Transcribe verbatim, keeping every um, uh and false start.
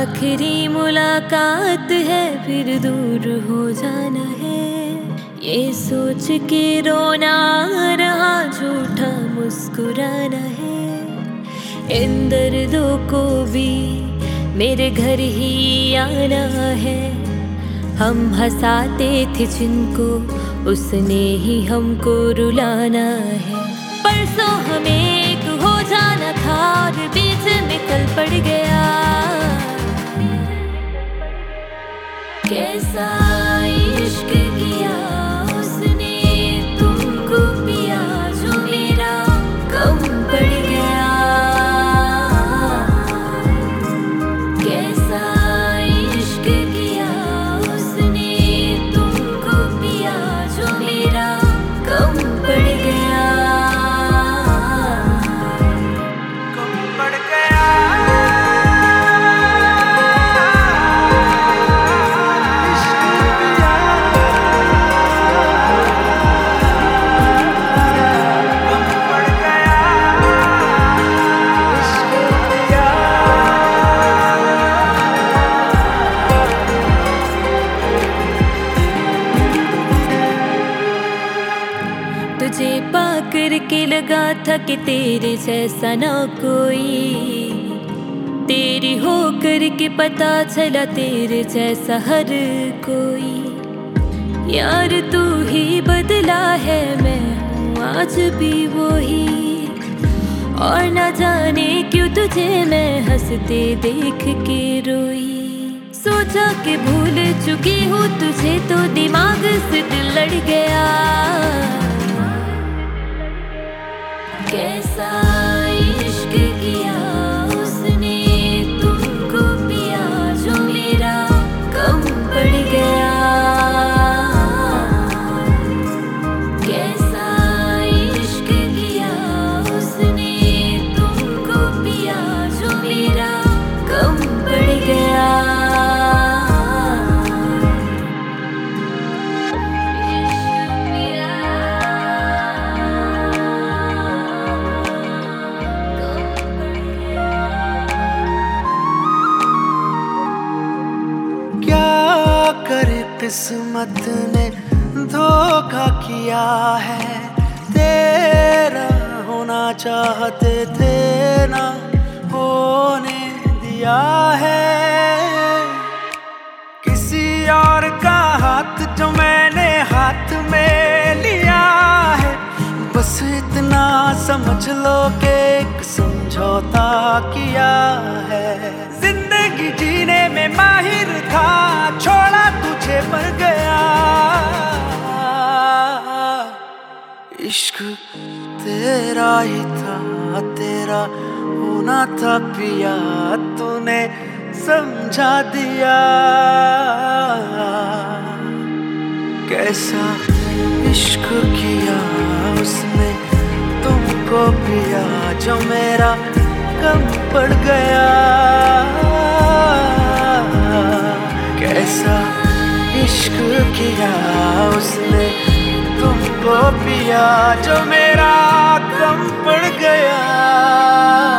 आखिरी मुलाकात है फिर दूर हो जाना है, ये सोच के रोना रहा झूठा मुस्कुराना है। इन दर्दों को भी मेरे घर ही आना है, हम हंसाते थे जिनको उसने ही हमको रुलाना है। परसों हमें एक हो जाना था और बीच में कल पड़ गया, कैसा इश्क किया उसने तुमको पिया जो मेरा कम पड़ गया। कैसा इश्क किया उसने तुमको पिया जो मेरा कम पड़ गया। तुझे पाकर के लगा था कि तेरे जैसा ना कोई, तेरी हो कर के पता चला तेरे जैसा हर कोई। यार तू ही बदला है, मैं हूँ आज भी वही, और ना जाने क्यों तुझे मैं हंसते देख के रोई। सोचा कि भूल चुकी हूँ तुझे तो दिमाग से दिल लड़ गया। कैसा इश्क किया उसने तुमको पिया जो मेरा कम पड़ गया। कैसा इश्क किया उसने तुमको पिया जो मेरा कम पड़ गया। करे किस्मत ने धोखा किया है, तेरा होना चाहते थे ना होने दिया है। किसी और का हाथ जो मैंने हाथ में लिया है, बस इतना समझ लो कि एक समझौता किया है। जिंदगी जीने में माहिर था, छोड़ा तुझे पर गया। इश्क तेरा ही था, तेरा होना था पिया, तूने समझा दिया। कैसा इश्क किया उसने तुमको पिया जो मेरा कम पड़ गया। कैसा इश्क किया उसने तुमको पिया जो मेरा कम पड़ गया।